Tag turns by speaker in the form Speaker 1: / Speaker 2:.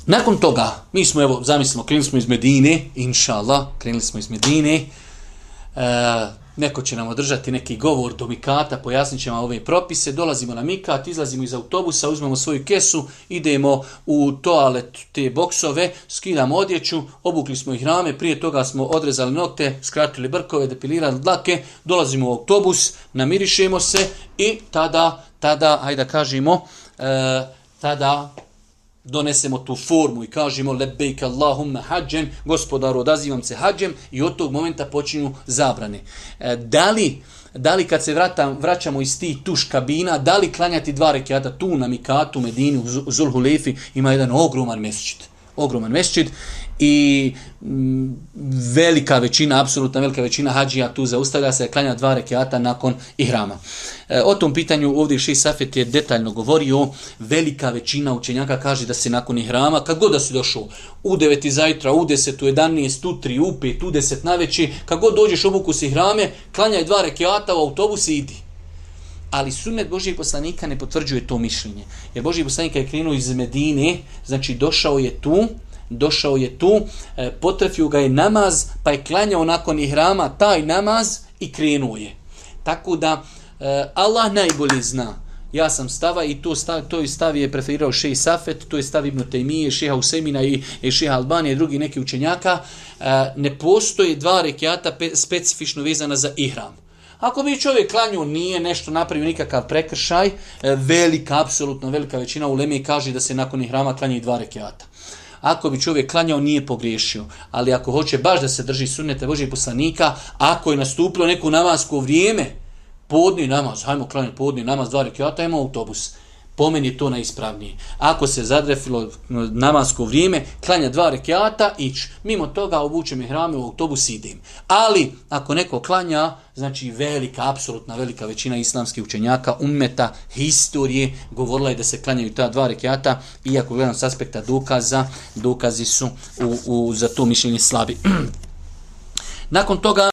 Speaker 1: Nakon toga, mi smo, evo, zamislimo, krenuli smo iz Medine, inša Allah, krenuli smo iz Medine, neko će nam održati neki govor do mikata, pojasnit ćemo ove propise, dolazimo na mikat, izlazimo iz autobusa, uzmemo svoju kesu, idemo u toalet, te boksove, skidamo odjeću, obukli smo ih rame, prije toga smo odrezali nokte, skratili brkove, depilirali dlake, dolazimo u autobus, namirišemo se i tada, hajde da kažemo, tada donesemo tu formu i kažemo lebejk Allahumma hađen, gospodaru odazivam se hađem, i od tog momenta počinju zabrane. Da li kad se vraćamo iz tih tuš kabina, da li klanjati 2 rekata tu na mikatu, Medini, u Zulhulefi, ima jedan ogroman mesdžid i velika većina, apsolutna velika većina hađija tu zaustavlja se, klanja 2 rekata nakon ihrama. O tom pitanju ovdje Šejh Safet je detaljno govorio. Velika većina učenjaka kaže da se nakon ihrama, kad god da si došao u 9 zajtra, u 10, u 11, u 3, u 5, u 10 naveći, kad god dođeš obuku s ihrame, klanjaj 2 rekata u autobus i idi. Ali sunnet Božijeg poslanika ne potvrđuje to mišljenje. Jer Božji poslanik je krenuo iz Medine, znači došao je tu, potrefio ga je namaz, pa je klanjao nakon ihrama taj namaz i krenuo je. Tako da Allah najbolje zna. Ja sam stava i to stav je preferirao Šejh Safet, to je stav Ibn Tejmije, Šeha Usemina i Šeha Albanije i drugi neki učenjaka. Ne postoje 2 rekata specifično vezana za ihram. Ako bi čovjek klanjao, nije nešto napravio nikakav prekršaj, apsolutno velika većina uleme kaže da se nakon ihrama klanja i 2 rekata. Ako bi čovjek klanjao, nije pogriješio. Ali ako hoće baš da se drži sunneta Božijeg poslanika, ako je nastupilo neko namasko vrijeme, podni namaz, hajmo klanjati podni namaz 2 rekata, imamo autobus. Po meni je to najispravnije. Ako se zadrefilo namasko vrijeme, klanja 2 rekata, ić. Mimo toga obučem ihrame, u autobus idem. Ali, ako neko klanja, znači apsolutna velika većina islamskih učenjaka, ummeta, historije, govorila je da se klanjaju ta 2 rekata, iako gledam s aspekta dokazi su za to mišljenje slabi. Nakon toga,